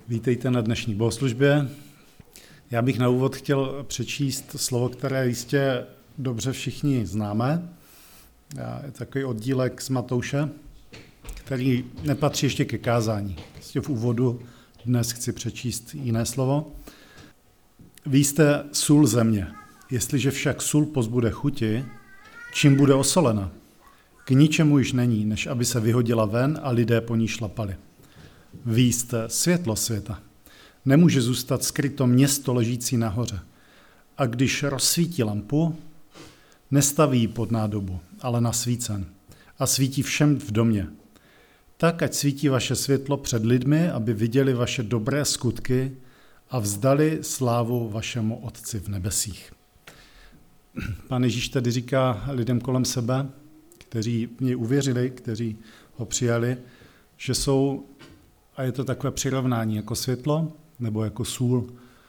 Vítejte na dnešní bohoslužbě. Já bych na úvod chtěl přečíst slovo, které jistě dobře všichni známe. Je takový oddílek z Matouše, který nepatří ještě ke kázání. Prostě v úvodu dnes chci přečíst jiné slovo. Vy jste sůl země. Jestliže však sůl pozbude chuti, čím bude osolena? K ničemu již není, než aby se vyhodila ven a lidé po ní šlapali. Vy jste světlo světa. Nemůže zůstat skryto město ležící nahoře. A když rozsvítí lampu, nestaví ji pod nádobu, ale na svícen. A svítí všem v domě. Tak, ať svítí vaše světlo před lidmi, aby viděli vaše dobré skutky a vzdali slávu vašemu Otci v nebesích. Pán Ježíš tady říká lidem kolem sebe, kteří v něj uvěřili, kteří ho přijali, že jsou, a je to takové přirovnání, jako světlo nebo jako sůl.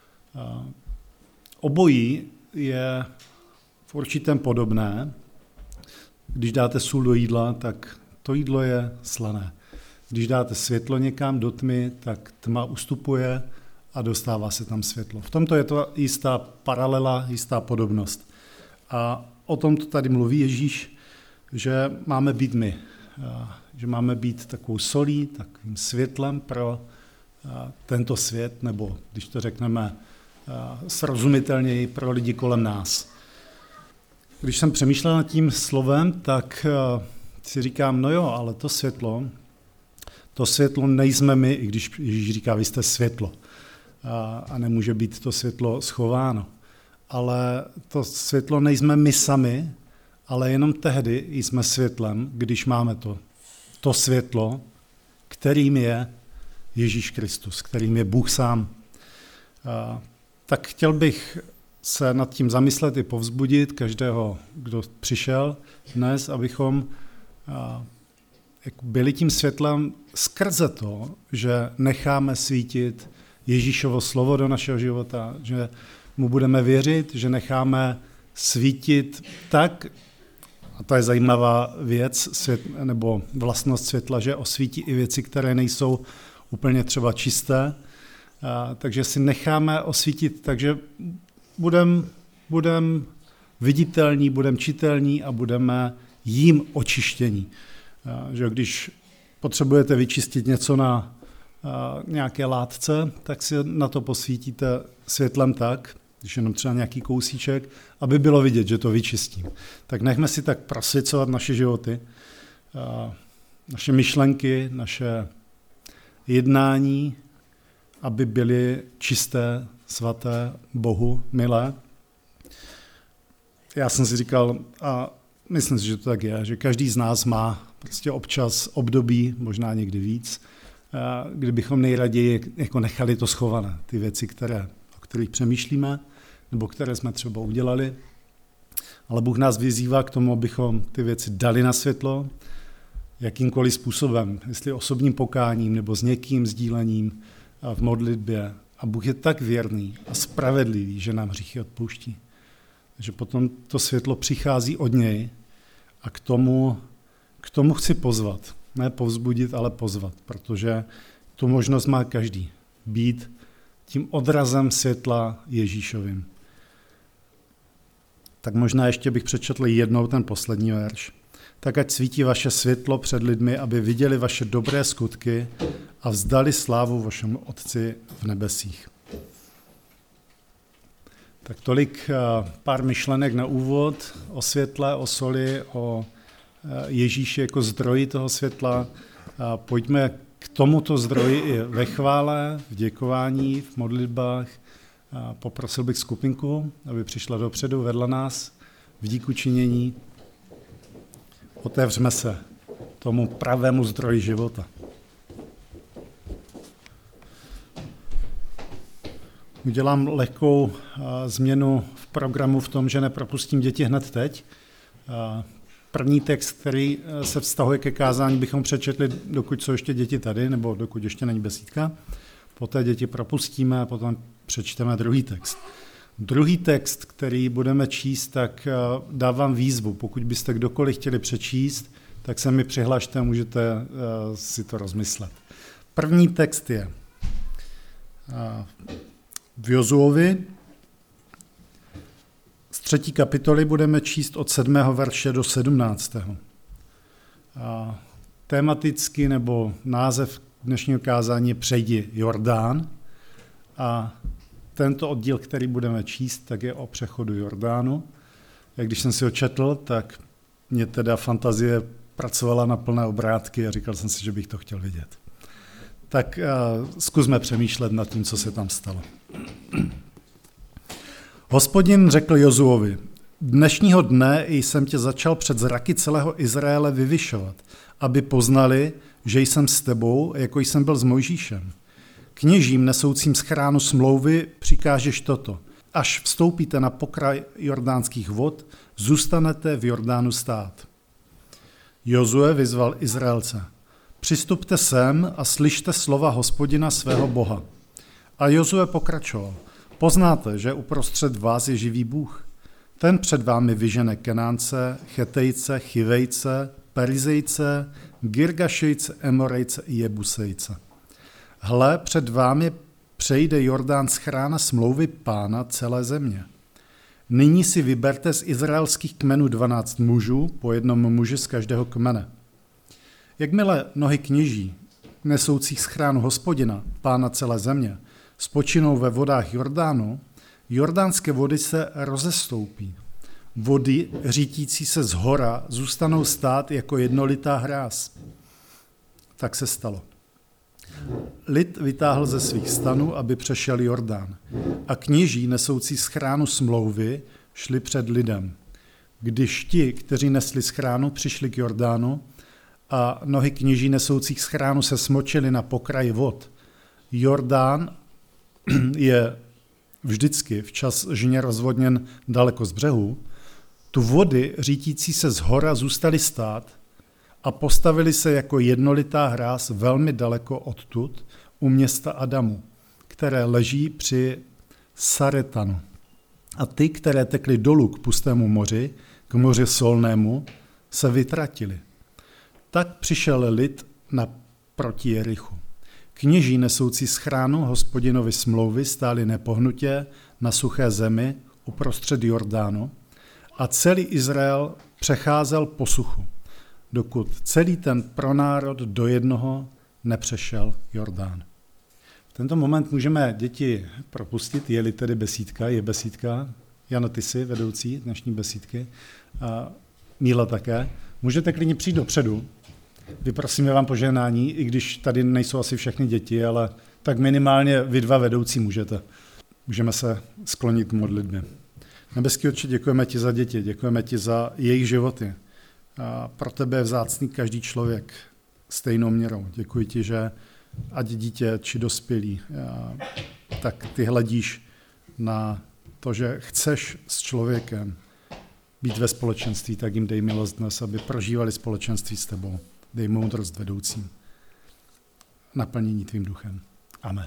Obojí je v určitém podobné. Když dáte sůl do jídla, tak to jídlo je slané. Když dáte světlo někam do tmy, tak tma ustupuje a dostává se tam světlo. V tomto je to jistá paralela, jistá podobnost. A o tom to tady mluví Ježíš, že máme být my, že máme být takovou solí, takovým světlem pro tento svět, nebo když to řekneme srozumitelněji, pro lidi kolem nás. Když jsem přemýšlel nad tím slovem, tak si říkám, no jo, ale to světlo nejsme my, i když Ježíš říká, vy jste světlo a nemůže být to světlo schováno. Ale to světlo nejsme my sami, ale jenom tehdy jsme světlem, když máme to světlo, kterým je Ježíš Kristus, kterým je Bůh sám. Tak chtěl bych se nad tím zamyslet i povzbudit každého, kdo přišel dnes, abychom byli tím světlem skrze to, že necháme svítit Ježíšovo slovo do našeho života, že mu budeme věřit, že necháme svítit tak, a to je zajímavá věc, nebo vlastnost světla, že osvítí i věci, které nejsou úplně třeba čisté, takže si necháme osvítit, takže budeme viditelní, budeme čitelní a budeme jím očištění. Že když potřebujete vyčistit něco na nějaké látce, tak si na to posvítíte světlem tak, když jenom třeba nějaký kousíček, aby bylo vidět, že to vyčistím. Tak nechme si tak prosvěcovat naše životy, naše myšlenky, naše jednání, aby byly čisté, svaté, Bohu milé. Já jsem si říkal, a myslím si, že to tak je, že každý z nás má prostě občas období, možná někdy víc, kdybychom nejraději jako nechali to schované, ty věci, o kterých přemýšlíme, nebo které jsme třeba udělali. Ale Bůh nás vyzývá k tomu, abychom ty věci dali na světlo, jakýmkoliv způsobem, jestli osobním pokáním, nebo s někým sdílením v modlitbě. A Bůh je tak věrný a spravedlivý, že nám hříchy odpouští. Takže potom to světlo přichází od něj a k tomu chci pozvat. Ne povzbudit, ale pozvat, protože tu možnost má každý. Být tím odrazem světla Ježíšovým. Tak možná ještě bych přečetl jednou ten poslední verš. Tak ať svítí vaše světlo před lidmi, aby viděli vaše dobré skutky a vzdali slávu vašemu Otci v nebesích. Tak tolik pár myšlenek na úvod o světle, o soli, o Ježíši jako zdroji toho světla. Pojďme k tomuto zdroji i ve chvále, v děkování, v modlitbách. Poprosil bych skupinku, aby přišla dopředu, vedla nás v díku činění. Otevřme se tomu pravému zdroji života. Udělám lehkou změnu v programu v tom, že nepropustím děti hned teď. První text, který se vztahuje ke kázání, bychom přečetli, dokud jsou ještě děti tady, nebo dokud ještě není besídka. Poté děti propustíme a potom přečteme druhý text. Druhý text, který budeme číst, tak dávám výzvu. Pokud byste kdokoliv chtěli přečíst, tak se mi přihlašte a můžete si to rozmyslet. První text je: V Jozuovi z 3. kapitoly budeme číst od 7. verše do 17. Tematicky nebo název dnešního kázání je Přejdi Jordán a tento oddíl, který budeme číst, tak je o přechodu Jordánu. Jak když jsem si ho četl, tak mě teda fantazie pracovala na plné obrátky a říkal jsem si, že bych to chtěl vidět. Tak zkusme přemýšlet nad tím, co se tam stalo. Hospodin řekl Jozuovi, dnešního dne jsem tě začal před zraky celého Izraele vyvyšovat, aby poznali, že jsem s tebou, jako jsem byl s Mojžíšem. Kněžím nesoucím schránu smlouvy přikážeš toto. Až vstoupíte na pokraj jordánských vod, zůstanete v Jordánu stát. Jozue vyzval Izraelce. Přistupte sem a slyšte slova Hospodina svého Boha. A Jozue pokračoval. Poznáte, že uprostřed vás je živý Bůh. Ten před vámi vyžene Kenánce, Chetejce, Chivejce, Perizejce, Girgašejce, Emorejce i Jebusejce. Hle, před vámi přejde Jordán schrána smlouvy Pána celé země. Nyní si vyberte z izraelských kmenů 12 mužů, po jednom muži z každého kmene. Jakmile nohy kněží, nesoucích schránu Hospodina, Pána celé země, spočinou ve vodách Jordánu, jordánské vody se rozestoupí. Vody řítící se z hora zůstanou stát jako jednolitá hráz. Tak se stalo. Lid vytáhl ze svých stanů, aby přešel Jordán. A kněží nesoucí schránu smlouvy šli před lidem. Když ti, kteří nesli schránu, přišli k Jordánu a nohy kněží nesoucích schránu se smočily na pokraji vod, Jordán je vždycky včas žně rozvodněn daleko z břehu, tu vody řítící se z hora zůstaly stát a postavili se jako jednolitá hráz velmi daleko odtud u města Adamu, které leží při Saretanu. A ty, které tekly dolů k pustému moři, k moři solnému, se vytratili. Tak přišel lid naproti Jerichu. Kněží nesoucí schránu Hospodinovi smlouvy stáli nepohnutě na suché zemi uprostřed Jordánu a celý Izrael přecházel po suchu, dokud celý ten pronárod do jednoho nepřešel Jordán. V tento moment můžeme děti propustit, je-li tedy besídka, je besídka. Jano, ty jsi vedoucí dnešní besídky, a Míla také. Můžete klidně přijít dopředu. Vyprosíme vám požehnání, i když tady nejsou asi všechny děti, ale tak minimálně vy dva vedoucí můžete. Můžeme se sklonit k modlitbě. Nebeský Otče, děkujeme ti za děti, děkujeme ti za jejich životy. A pro tebe je vzácný každý člověk stejnou měrou. Děkuji ti, že ať dítě či dospělý, tak ty hledíš na to, že chceš s člověkem být ve společenství, tak jim dej milost dnes, aby prožívali společenství s tebou. Dej moudrost vedoucím. Naplnění tvým duchem. Amen.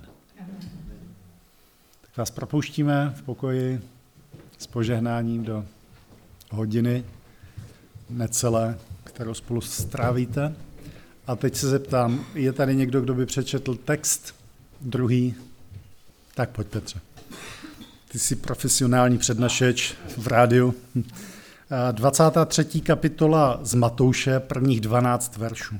Tak vás propouštíme v pokoji s požehnáním do hodiny necelé, kterou spolu strávíte. A teď se zeptám, je tady někdo, kdo by přečetl text druhý? Tak pojď, Petře. Ty jsi profesionální přednašeč v rádiu. 23. kapitola z Matouše, prvních 12 veršů.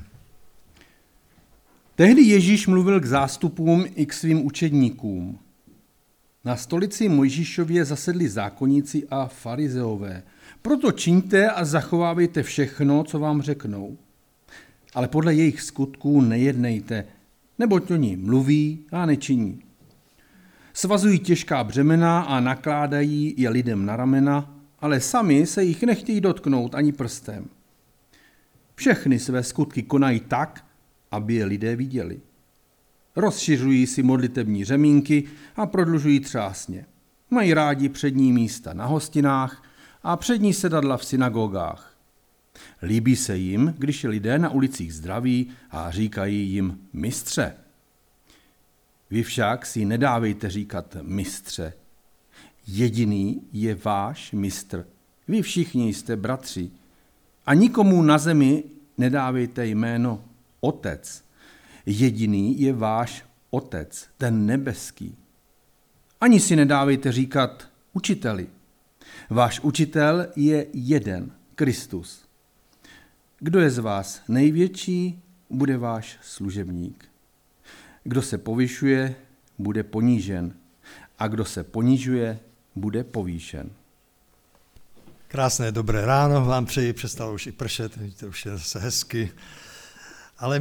Tehdy Ježíš mluvil k zástupům i k svým učedníkům. Na stolici Mojžíšově zasedli zákonníci a farizeové. Proto čiňte a zachovávejte všechno, co vám řeknou. Ale podle jejich skutků nejednejte, neboť oni mluví a nečiní. Svazují těžká břemena a nakládají je lidem na ramena, ale sami se jich nechtějí dotknout ani prstem. Všechny své skutky konají tak, aby je lidé viděli. Rozšiřují si modlitební řemínky a prodlužují třásně. Mají rádi přední místa na hostinách a přední sedadla v synagogách. Líbí se jim, když je lidé na ulicích zdraví a říkají jim mistře. Vy však si nedávejte říkat mistře. Jediný je váš mistr. Vy všichni jste bratři. A nikomu na zemi nedávejte jméno otec. Jediný je váš Otec, ten nebeský. Ani si nedávejte říkat učiteli. Váš učitel je jeden, Kristus. Kdo je z vás největší, bude váš služebník. Kdo se povyšuje, bude ponížen. A kdo se ponižuje, bude povýšen. Krásné dobré ráno vám přeji, přestalo už i pršet, to už je zase hezky. Ale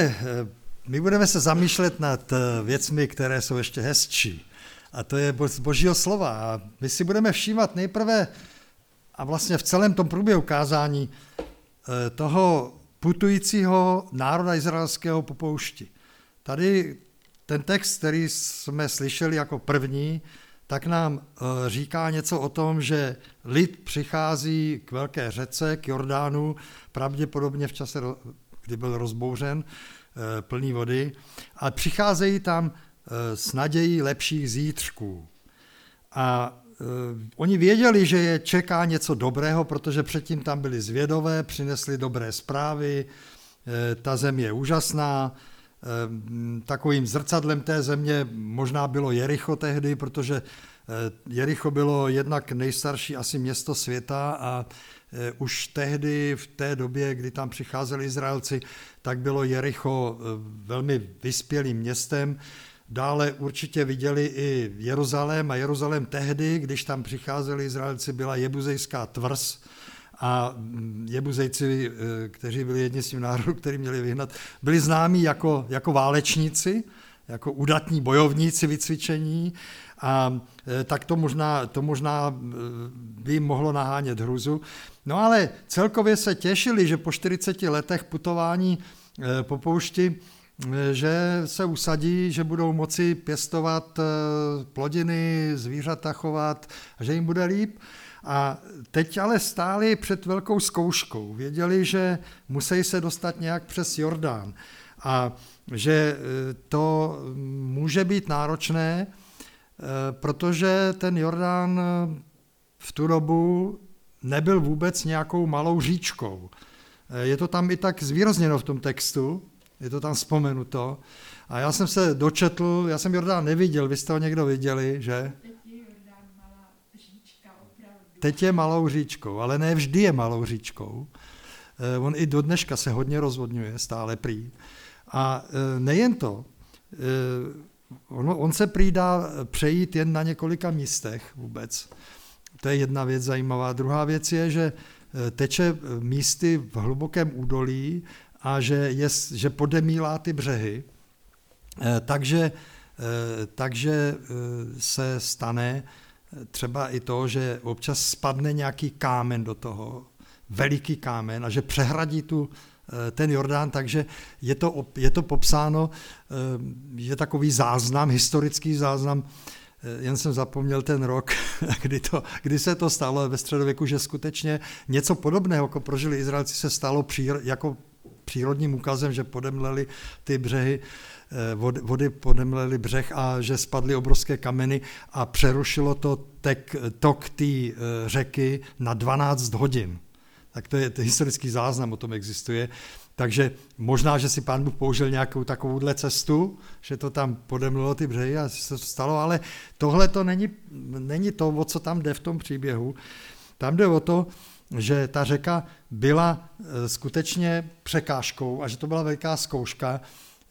my budeme se zamýšlet nad věcmi, které jsou ještě hezčí. A to je z Božího slova. A my si budeme všímat nejprve a vlastně v celém tom průběhu kázání toho putujícího národa izraelského po poušti. Tady ten text, který jsme slyšeli jako první, tak nám říká něco o tom, že lid přichází k velké řece, k Jordánu, pravděpodobně v čase, kdy byl rozbouřen, plný vody, a přicházejí tam s nadějí lepších zítřků. A oni věděli, že je čeká něco dobrého, protože předtím tam byli zvědové, přinesli dobré zprávy, ta země je úžasná. Takovým zrcadlem té země možná bylo Jericho tehdy, protože Jericho bylo jednak nejstarší asi město světa a už tehdy, v té době, kdy tam přicházeli Izraelci, tak bylo Jericho velmi vyspělým městem. Dále určitě viděli i Jeruzalém a Jeruzalém tehdy, když tam přicházeli Izraelci, byla jebuzejská tvrz a Jebuzejci, kteří byli jedni z těch národů, který měli vyhnat, byli známí jako válečníci, jako udatní bojovníci vycvičení a tak to možná by jim mohlo nahánět hruzu. No ale celkově se těšili, že po 40 letech putování po poušti, že se usadí, že budou moci pěstovat plodiny, zvířata chovat, že jim bude líp. A teď ale stáli před velkou zkouškou. Věděli, že musí se dostat nějak přes Jordán a že to může být náročné, protože ten Jordán v tu dobu nebyl vůbec nějakou malou říčkou. Je to tam i tak zvýrazněno v tom textu, je to tam vzpomenuto. A já jsem se dočetl, já jsem Jordán neviděl, vy jste ho někdo viděli, že? Teď je malou říčkou, ale ne vždy je malou říčkou. On i do dneška se hodně rozvodňuje, stále prý. A nejen to, on se prý dá přejít jen na několika místech vůbec. To je jedna věc zajímavá. Druhá věc je, že teče místy v hlubokém údolí a že podemílá ty břehy. Takže se stane třeba i to, že občas spadne nějaký kámen do toho, veliký kámen, a že přehradí ten Jordán, takže je to popsáno, je takový záznam, historický záznam, jen jsem zapomněl ten rok, kdy se to stalo ve středověku, že skutečně něco podobného, jako prožili Izraelci, se stalo jako přírodním úkazem, že podemleli ty břehy, vody podemlely břeh a že spadly obrovské kameny a přerušilo to tok té řeky na 12 hodin. Tak to je historický záznam, o tom existuje. Takže možná, že si Pán Bůh použil nějakou takovouhle cestu, že to tam podemlilo ty břehy a se to stalo, ale tohle to není to, o co tam jde v tom příběhu. Tam jde o to, že ta řeka byla skutečně překážkou a že to byla velká zkouška.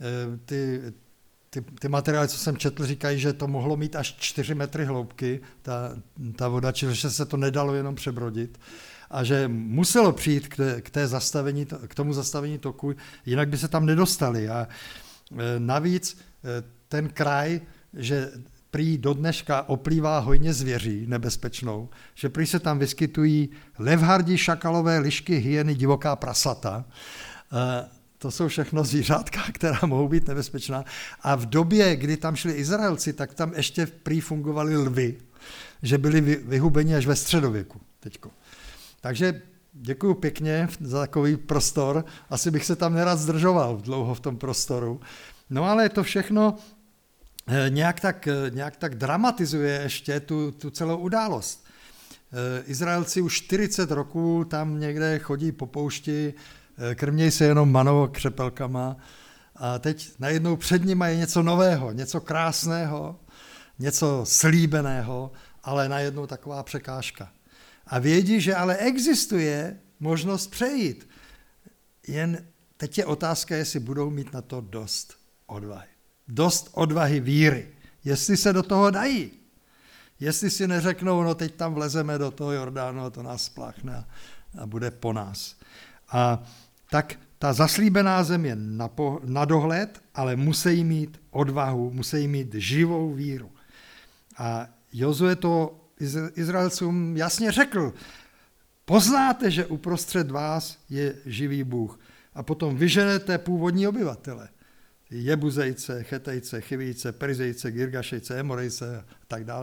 Ty materiály, co jsem četl, říkají, že to mohlo mít až 4 metry hloubky, ta voda, čili že se to nedalo jenom přebrodit a že muselo přijít k tomu zastavení toku, jinak by se tam nedostali. A navíc ten kraj, že prý do dneška oplývá hojně zvěří nebezpečnou, že prý se tam vyskytují levhardi, šakalové, lišky, hyeny, divoká prasata. To jsou všechno zvířátka, která mohou být nebezpečná. A v době, kdy tam šli Izraelci, tak tam ještě prý fungovali lvy, že byli vyhubeni až ve středověku teďko. Takže děkuju pěkně za takový prostor. Asi bych se tam nerad zdržoval dlouho v tom prostoru. No ale to všechno nějak tak dramatizuje ještě tu celou událost. Izraelci už 40 roků tam někde chodí po poušti, krmějí se jenom manou a křepelkama A teď najednou před nimi je něco nového, něco krásného, něco slíbeného, ale najednou taková překážka. A vědí, že ale existuje možnost přejít. Jen teď je otázka, jestli budou mít na to dost odvahy. Dost odvahy víry. Jestli se do toho dají. Jestli si neřeknou, no teď tam vlezeme do toho Jordánu a to nás spláchne a bude po nás. A tak ta zaslíbená zem je na dohled, ale musí mít odvahu, musí mít živou víru. A Jozue to Izraelcům jasně řekl. Poznáte, že uprostřed vás je živý Bůh. A potom vyženete původní obyvatele. Jebuzejce, Chetejce, Chivíce, Perizejce, Girgašejce, Emorejce a tak dále.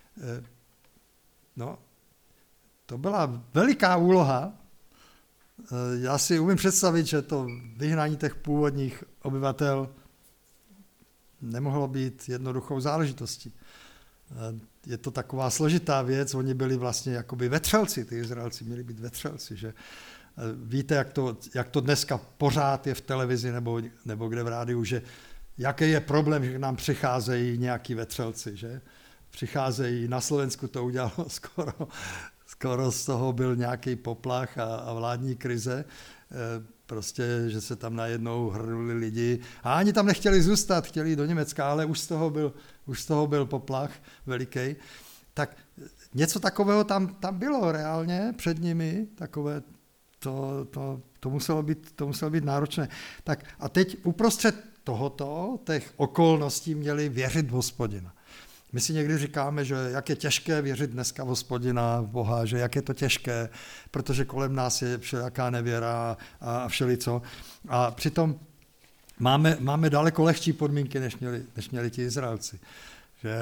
No, to byla veliká úloha. Já si umím představit, že to vyhnání těch původních obyvatel nemohlo být jednoduchou záležitostí. Je to taková složitá věc, oni byli vlastně jakoby vetřelci, ty Izraelci měli být vetřelci, že víte, jak to dneska pořád je v televizi nebo kde v rádiu, že jaký je problém, že k nám přicházejí nějaký vetřelci, že přicházejí, na Slovensku to udělalo skoro z toho byl nějaký poplach a vládní krize, prostě, že se tam najednou hrnuli lidi a ani tam nechtěli zůstat, chtěli jít do Německa, ale už z toho byl poplach veliký. Tak něco takového tam bylo reálně před nimi, takové to muselo být náročné. Tak a teď uprostřed těch okolností měli věřit v Hospodina. My si někdy říkáme, že jak je těžké věřit dneska v Hospodina, v Boha, že jak je to těžké, protože kolem nás je všelijaká nevěra a všelico. A přitom máme daleko lehčí podmínky, než měli ti Izraelci. Že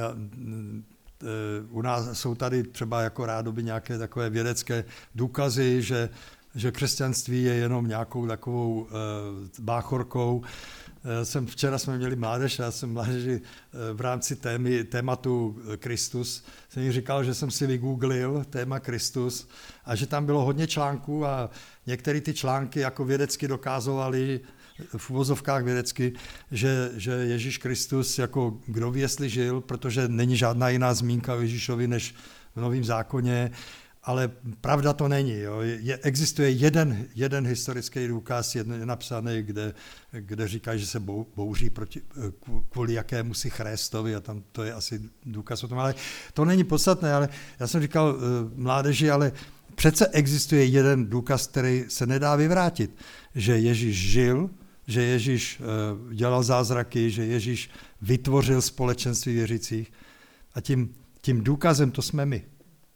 u nás jsou tady třeba jako rádoby nějaké takové vědecké důkazy, že křesťanství je jenom nějakou takovou báchorkou. Včera jsme měli mládež, já jsem mládeži v rámci tématu Kristus, jsem jim říkal, že jsem si vygooglil téma Kristus a že tam bylo hodně článků a některé ty články jako vědecky dokázovaly, v uvozovkách vědecky, že Ježíš Kristus jako kdo ví, jestli žil, protože není žádná jiná zmínka o Ježíšovi než v Novém zákoně, ale pravda to není. Jo. Existuje jeden historický důkaz, jeden napsaný, kde říká, že se bouří kvůli jakému si Chréstovi a tam to je asi důkaz o tom, ale to není podstatné, ale já jsem říkal mládeži, ale přece existuje jeden důkaz, který se nedá vyvrátit, že Ježíš žil, že Ježíš dělal zázraky, že Ježíš vytvořil společenství věřících a tím důkazem to jsme my.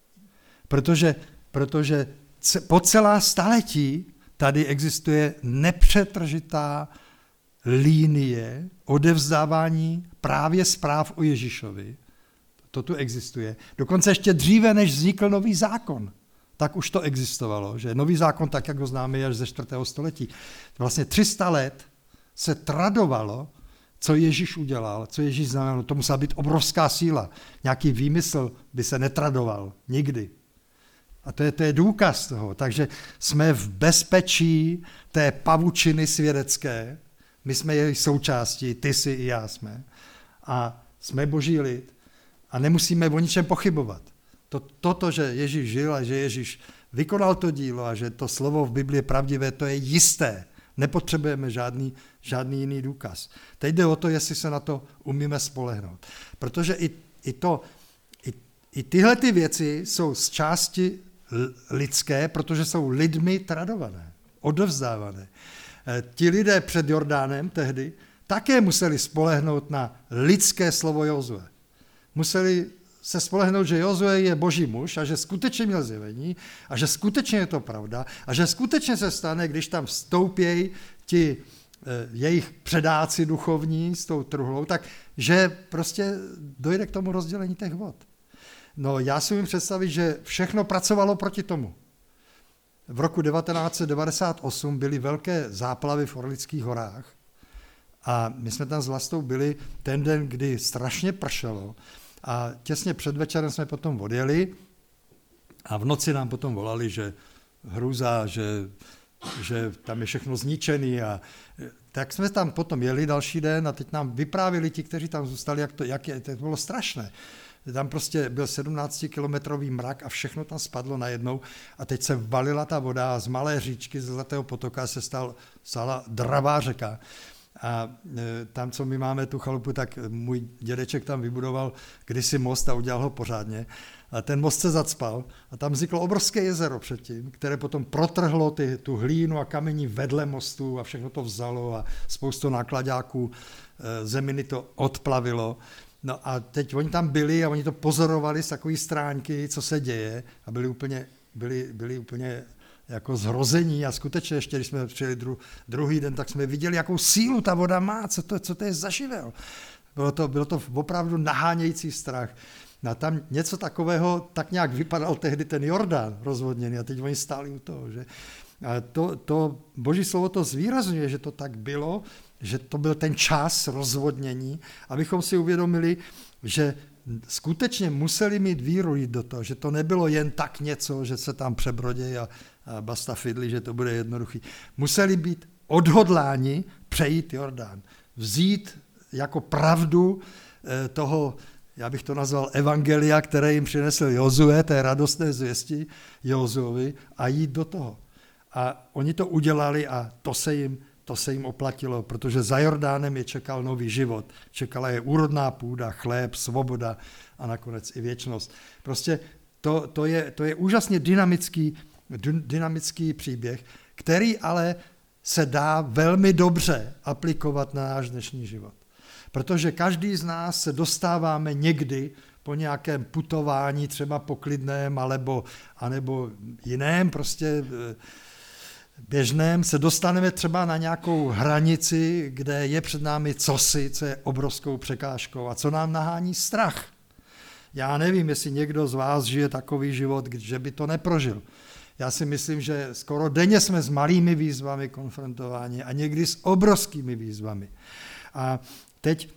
Protože po celá staletí tady existuje nepřetržitá linie odevzdávání právě zpráv o Ježíšovi. To tu existuje. Dokonce ještě dříve, než vznikl Nový zákon, tak už to existovalo. Že Nový zákon, tak jak ho známe, je až ze 4. století. Vlastně 300 let se tradovalo, co Ježíš udělal, co Ježíš znamenal. To musela být obrovská síla. Nějaký výmysl by se netradoval nikdy. A to je důkaz toho. Takže jsme v bezpečí té pavučiny svědecké. My jsme její součástí, ty jsi i já jsme. A jsme boží lid. A nemusíme o ničem pochybovat. Toto, že Ježíš žil a že Ježíš vykonal to dílo a že to slovo v Biblii je pravdivé, to je jisté. Nepotřebujeme žádný jiný důkaz. Teď jde o to, jestli se na to umíme spolehnout. Protože i tyhle ty věci jsou z části lidské, protože jsou lidmi tradované, odevzdávané. Ti lidé před Jordánem tehdy také museli spolehnout na lidské slovo Jozue. Museli se spolehnout, že Jozue je boží muž a že skutečně měl zjevení a že skutečně je to pravda a že skutečně se stane, když tam vstoupějí ti jejich předáci duchovní s tou truhlou, tak že prostě dojde k tomu rozdělení těch vod. No já si umím představit, že všechno pracovalo proti tomu. V roku 1998 byly velké záplavy v Orlických horách a my jsme tam s Vlastou byli ten den, kdy strašně pršelo a těsně před večerem jsme potom odjeli a v noci nám potom volali, že hrůza, že že tam je všechno zničený. A tak jsme tam potom jeli další den a teď nám vyprávěli ti, kteří tam zůstali, to bylo strašné. Tam prostě byl 17-kilometrový mrak a všechno tam spadlo najednou a teď se valila ta voda a z malé říčky, ze Zlatého potoka se stala dravá řeka. A tam, co my máme tu chalupu, tak můj dědeček tam vybudoval kdysi most a udělal ho pořádně. A ten most se zacpal a tam vzniklo obrovské jezero předtím, které potom protrhlo tu hlínu a kamení vedle mostu a všechno to vzalo a spoustu nákladáků zeminy to odplavilo. No a teď oni tam byli a oni to pozorovali z takové stránky, co se děje a byli úplně jako zhrození a skutečně ještě, když jsme přijeli druhý den, tak jsme viděli, jakou sílu ta voda má, co to je za živel. Bylo to opravdu nahánějící strach. No a tam něco takového, tak nějak vypadal tehdy ten Jordán rozvodněný a teď oni stáli u toho. Že? A to Boží slovo to zvýrazňuje, že to tak bylo, že to byl ten čas rozvodnění, abychom si uvědomili, že skutečně museli mít víru jít do toho, že to nebylo jen tak něco, že se tam přebrodějí a basta fidli, že to bude jednoduchý. Museli být odhodláni přejít Jordán, vzít jako pravdu toho, já bych to nazval evangelia, které jim přinesl Jozue, té radostné zvěsti Jozuovi a jít do toho. A oni to udělali a to se jim oplatilo, protože za Jordánem je čekal nový život. Čekala je úrodná půda, chléb, svoboda a nakonec i věčnost. Prostě to je úžasně dynamický příběh, který ale se dá velmi dobře aplikovat na náš dnešní život. Protože každý z nás se dostáváme někdy po nějakém putování, třeba poklidném, anebo jiném, prostě běžném, se dostaneme třeba na nějakou hranici, kde je před námi cosi, co je obrovskou překážkou a co nám nahání strach. Já nevím, jestli někdo z vás žije takový život, že by to neprožil. Já si myslím, že skoro denně jsme s malými výzvami konfrontováni a někdy s obrovskými výzvami. A teď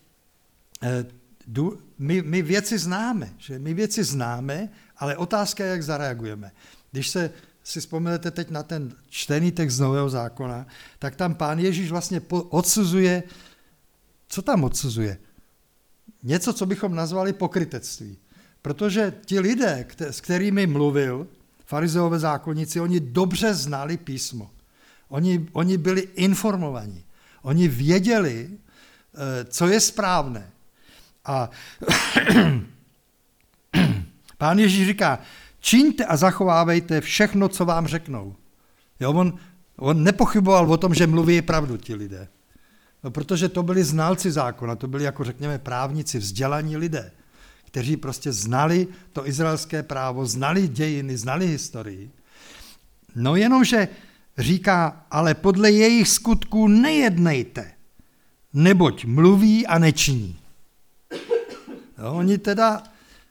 my věci známe, ale otázka je, jak zareagujeme. Když si vzpomenete teď na ten čtený text z Nového zákona, tak tam Pán Ježíš vlastně odsuzuje, co tam odsuzuje? Něco, co bychom nazvali pokrytectví. Protože ti lidé, s kterými mluvil, farizeové zákonníci, oni dobře znali písmo. Oni byli informovaní. Oni věděli, co je správné. A Pán Ježíš říká, čiňte a zachovávejte všechno, co vám řeknou. Jo, on nepochyboval o tom, že mluví pravdu ti lidé. No, protože to byli znalci zákona, to byli jako řekněme právníci, vzdělaní lidé, kteří prostě znali to izraelské právo, znali dějiny, znali historii. No jenomže říká, ale podle jejich skutků nejednejte, neboť mluví a nečiní. No, oni teda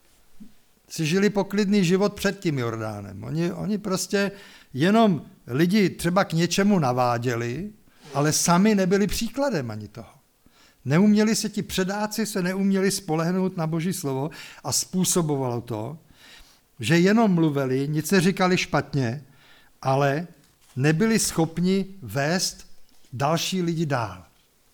si žili poklidný život před tím Jordánem. Oni prostě jenom lidi třeba k něčemu naváděli, ale sami nebyli příkladem ani toho. Ti předáci se neuměli spolehnout na Boží slovo a způsobovalo to, že jenom mluvili, nic neříkali špatně, ale nebyli schopni vést další lidi dál.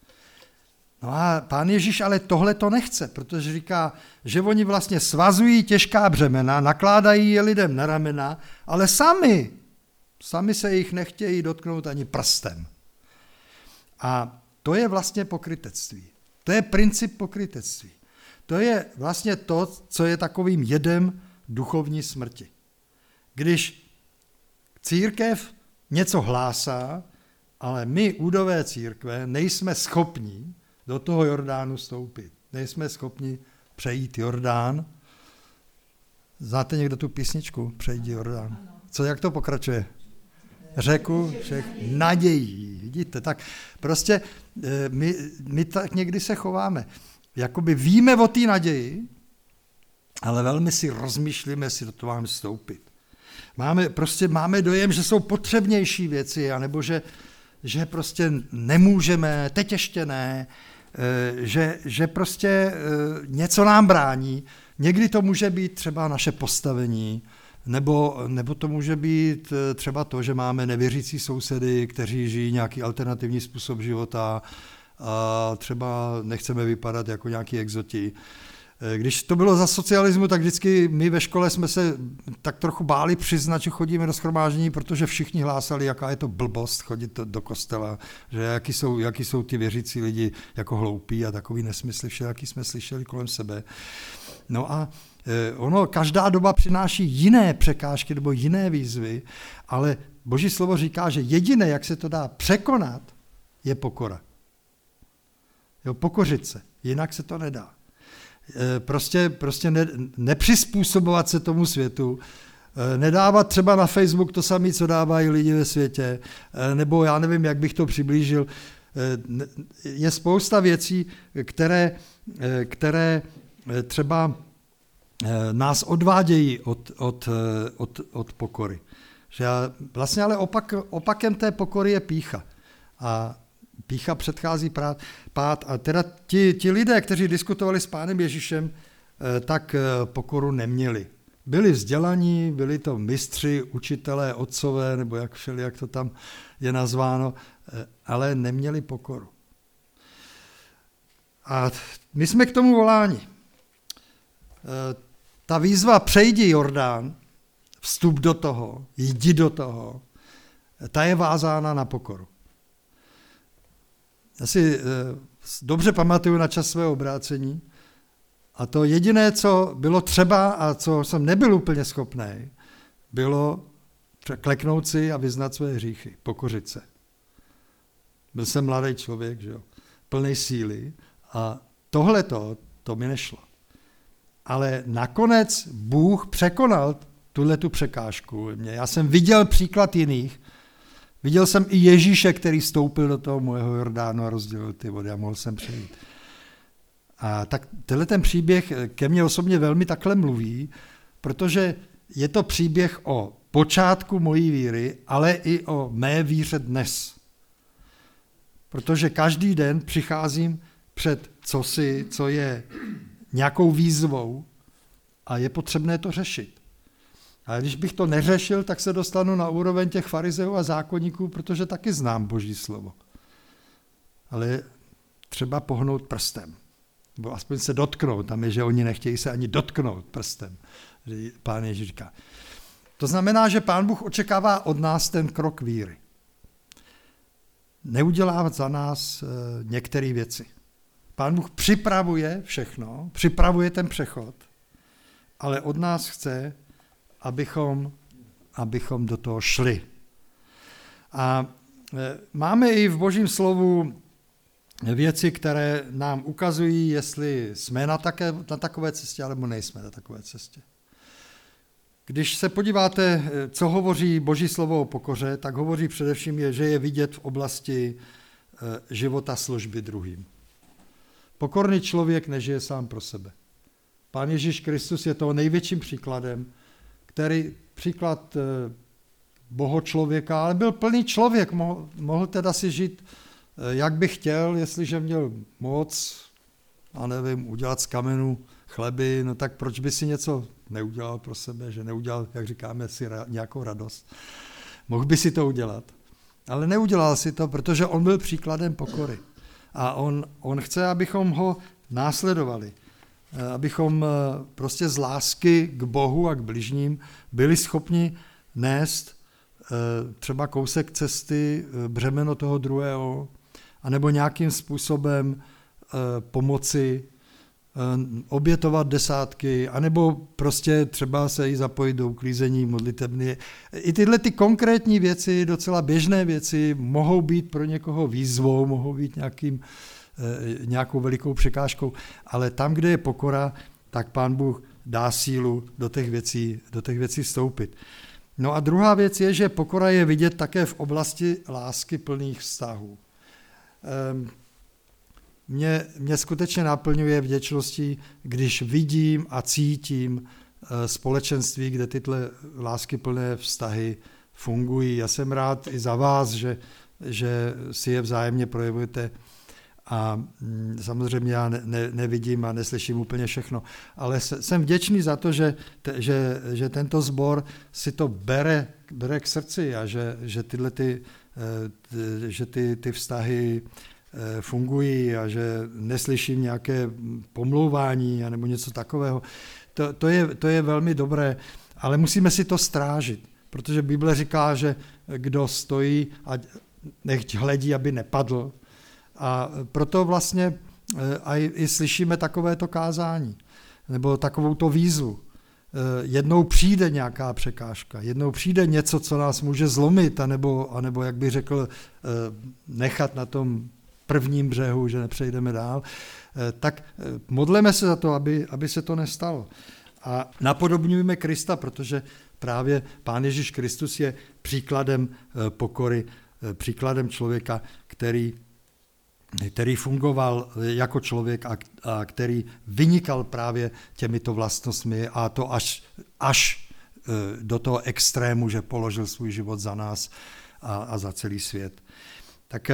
No a Pán Ježíš ale tohle to nechce, protože říká, že oni vlastně svazují těžká břemena, nakládají je lidem na ramena, ale sami se jich nechtějí dotknout ani prstem. A to je vlastně pokrytectví. To je princip pokrytectví. To je vlastně to, co je takovým jedem duchovní smrti. Když církev něco hlásá, ale my, údové církve, nejsme schopni do toho Jordánu vstoupit. Nejsme schopni přejít Jordán. Znáte někdo tu písničku? Přejít Jordán. Jak to pokračuje? Řeku všech nadějí. Vidíte, tak prostě my tak někdy se chováme. Jakoby víme o té naději, ale velmi si rozmýšlíme, jestli do toho máme vstoupit. Máme dojem, že jsou potřebnější věci, anebo že prostě nemůžeme, teď ještě ne, že prostě něco nám brání. Někdy to může být třeba naše postavení, Nebo to může být třeba to, že máme nevěřící sousedy, kteří žijí nějaký alternativní způsob života a třeba nechceme vypadat jako nějaký exoti. Když to bylo za socialismu, tak vždycky my ve škole jsme se tak trochu báli přiznat, že chodíme do shromáždění, protože všichni hlásali, jaká je to blbost chodit do kostela, že jaký jsou ty věřící lidi jako hloupí a takový nesmysly, jaký jsme slyšeli kolem sebe. No a každá doba přináší jiné překážky nebo jiné výzvy, ale Boží slovo říká, že jediné, jak se to dá překonat, je pokora. Pokořit se, jinak se to nedá. Prostě nepřizpůsobovat se tomu světu, nedávat třeba na Facebook to samé, co dávají lidi ve světě, nebo já nevím, jak bych to přiblížil. Je spousta věcí, které třeba nás odvádějí od pokory. Vlastně ale opakem té pokory je pýcha. A pýcha předchází pád. A teda ti lidé, kteří diskutovali s Pánem Ježíšem, tak pokoru neměli. Byli vzdělaní, byli to mistři, učitelé, otcové, nebo jak to tam je nazváno, ale neměli pokoru. A my jsme k tomu voláni. Ta výzva přejdi Jordán, vstup do toho, jdi do toho, ta je vázána na pokoru. Já si dobře pamatuju na čas svého obrácení a to jediné, co bylo třeba a co jsem nebyl úplně schopný, bylo kleknout si a vyznat své hříchy, pokořit se. Byl jsem mladý člověk, že jo, plný síly a tohleto, to mi nešlo. Ale nakonec Bůh překonal tuhletu překážku. Já jsem viděl příklad jiných. Viděl jsem i Ježíše, který vstoupil do toho mojeho Jordánu a rozdělil ty vody a mohl jsem přejít. A tak tenhle ten příběh ke mně osobně velmi takhle mluví, protože je to příběh o počátku mojí víry, ale i o mé víře dnes. Protože každý den přicházím před co je nějakou výzvou a je potřebné to řešit. Ale když bych to neřešil, tak se dostanu na úroveň těch farizeů a zákonníků, protože taky znám Boží slovo. Ale třeba pohnout prstem, nebo aspoň se dotknout. Tam je, že oni nechtějí se ani dotknout prstem. Pán Ježíš říká. To znamená, že Pán Bůh očekává od nás ten krok víry. Neudělá za nás některé věci. Pán Bůh připravuje všechno, připravuje ten přechod, ale od nás chce, abychom do toho šli. A máme i v Božím slovu věci, které nám ukazují, jestli jsme na takové cestě, alebo nejsme na takové cestě. Když se podíváte, co hovoří Boží slovo o pokoře, tak hovoří především, že je vidět v oblasti života služby druhým. Pokorný člověk nežije sám pro sebe. Pán Ježíš Kristus je toho největším příkladem, který příklad bohočlověka, ale byl plný člověk, mohl teda si žít, jak by chtěl, jestliže měl moc, a nevím, udělat z kamenu chleby, no tak proč by si něco neudělal pro sebe, že neudělal, jak říkáme, si nějakou radost. Mohl by si to udělat, ale neudělal si to, protože on byl příkladem pokory. A on chce, abychom ho následovali, abychom prostě z lásky k Bohu a k bližním byli schopni nést třeba kousek cesty, břemeno toho druhého, anebo nějakým způsobem pomoci, obětovat desátky, anebo prostě třeba se i zapojit do uklízení modlitebny. I tyhle ty konkrétní věci, docela běžné věci, mohou být pro někoho výzvou, mohou být nějakou velikou překážkou, ale tam, kde je pokora, tak Pán Bůh dá sílu do těch věcí vstoupit. No a druhá věc je, že pokora je vidět také v oblasti lásky plných vztahů. Mě skutečně naplňuje vděčností, když vidím a cítím společenství, kde tyhle láskyplné vztahy fungují. Já jsem rád i za vás, že si je vzájemně projevujete. A samozřejmě já nevidím a neslyším úplně všechno, ale jsem vděčný za to, že tento sbor si to bere k srdci a že ty vztahy fungují a že neslyším nějaké pomlouvání nebo něco takového. To je velmi dobré, ale musíme si to strážit, protože Bible říká, že kdo stojí, nechť hledí, aby nepadl. A proto vlastně i slyšíme takovéto kázání, nebo takovouto výzvu. Jednou přijde nějaká překážka, jednou přijde něco, co nás může zlomit, anebo jak bych řekl, nechat na tom prvním břehu, že nepřejdeme dál, tak modleme se za to, aby se to nestalo. A napodobňujeme Krista, protože právě Pán Ježíš Kristus je příkladem pokory, příkladem člověka, který fungoval jako člověk a který vynikal právě těmito vlastnostmi a to až do toho extrému, že položil svůj život za nás a za celý svět. Tak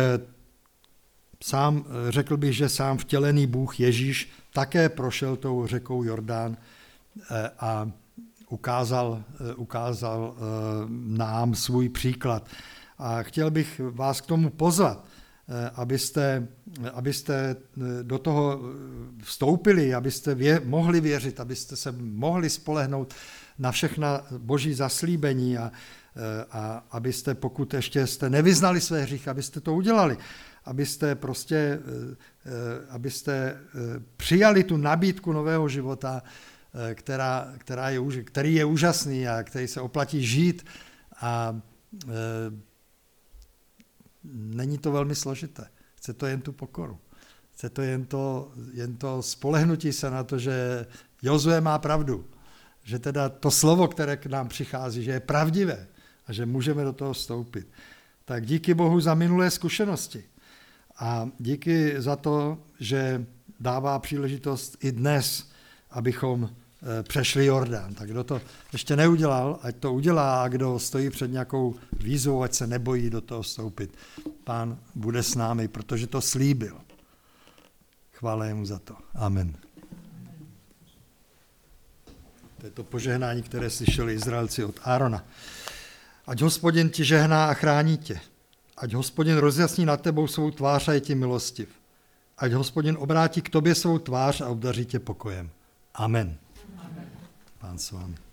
řekl bych, že sám vtělený Bůh Ježíš také prošel tou řekou Jordán a ukázal nám svůj příklad. A chtěl bych vás k tomu pozvat, abyste do toho vstoupili, abyste mohli věřit, abyste se mohli spolehnout na všechna boží zaslíbení a abyste, pokud ještě jste nevyznali své hříchy, abyste to udělali, abyste přijali tu nabídku nového života, který je úžasný a který se oplatí žít a není to velmi složité. Chce to jen tu pokoru. Chce to jen to spolehnutí se na to, že Jozue má pravdu. Že teda to slovo, které k nám přichází, že je pravdivé a že můžeme do toho vstoupit. Tak díky Bohu za minulé zkušenosti. A díky za to, že dává příležitost i dnes, abychom přešli Jordán. Tak kdo to ještě neudělal, ať to udělá, a kdo stojí před nějakou výzvou, ať se nebojí do toho vstoupit. Pán bude s námi, protože to slíbil. Chvála jemu za to. Amen. To je to požehnání, které slyšeli Izraelci od Árona. Ať Hospodin ti žehná a chrání tě. Ať Hospodin rozjasní nad tebou svou tvář a je ti milostiv. Ať Hospodin obrátí k tobě svou tvář a obdaří tě pokojem. Amen. Pán s vámi.